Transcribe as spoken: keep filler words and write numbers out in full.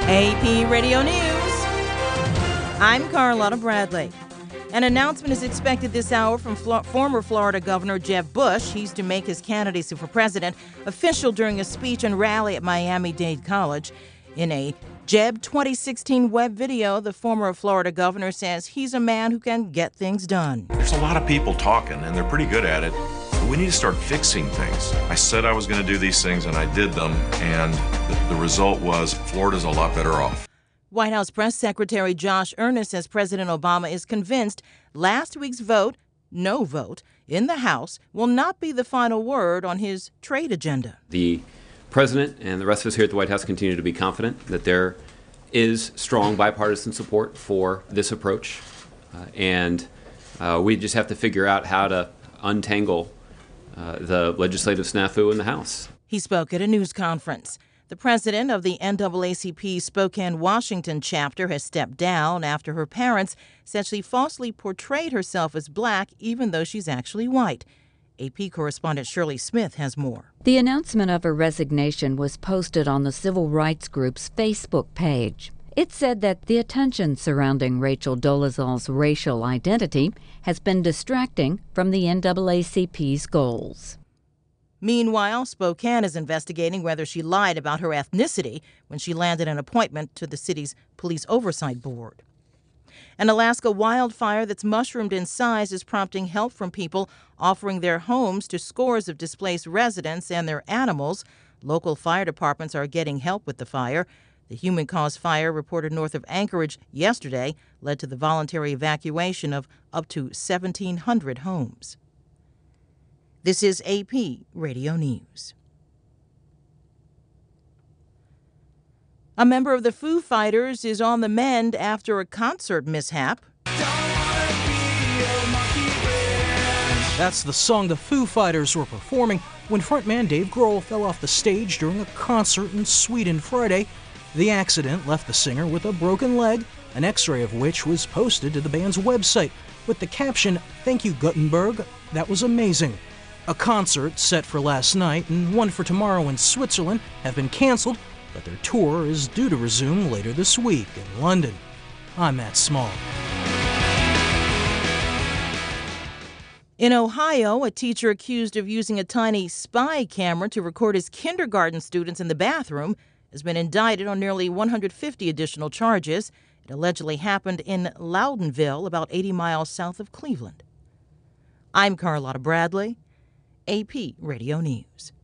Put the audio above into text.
A P Radio News. I'm Carlotta Bradley. An announcement is expected this hour from Flo- former Florida Governor Jeb Bush. He's to make his candidacy for president official during a speech and rally at Miami-Dade College. In a Jeb twenty sixteen web video, the former Florida governor says he's a man who can get things done. There's a lot of people talking, and they're pretty good at it. But we need to start fixing things. I said I was going to do these things, and I did them, and the, the result was Florida's a lot better off. White House Press Secretary Josh Earnest says President Obama is convinced last week's vote, no vote, in the House will not be the final word on his trade agenda. The President and the rest of us here at the White House continue to be confident that there is strong bipartisan support for this approach, uh, and uh, we just have to figure out how to untangle uh, the legislative snafu in the House. He spoke at a news conference. The president of the N double A C P Spokane, Washington chapter has stepped down after her parents said she falsely portrayed herself as black even though she's actually white. A P correspondent Shirley Smith has more. The announcement of her resignation was posted on the civil rights group's Facebook page. It said that the attention surrounding Rachel Dolezal's racial identity has been distracting from the N double A C P's goals. Meanwhile, Spokane is investigating whether she lied about her ethnicity when she landed an appointment to the city's police oversight board. An Alaska wildfire that's mushroomed in size is prompting help from people offering their homes to scores of displaced residents and their animals. Local fire departments are getting help with the fire. The human-caused fire reported north of Anchorage yesterday led to the voluntary evacuation of up to seventeen hundred homes. This is A P Radio News. A member of the Foo Fighters is on the mend after a concert mishap. That's the song the Foo Fighters were performing when frontman Dave Grohl fell off the stage during a concert in Sweden Friday. The accident left the singer with a broken leg, an x-ray of which was posted to the band's website with the caption, "Thank you, Guttenberg. That was amazing." A concert set for last night and one for tomorrow in Switzerland have been canceled, but their tour is due to resume later this week in London. I'm Matt Small. In Ohio, a teacher accused of using a tiny spy camera to record his kindergarten students in the bathroom has been indicted on nearly one hundred fifty additional charges. It allegedly happened in Loudonville, about eighty miles south of Cleveland. I'm Carlotta Bradley, A P Radio News.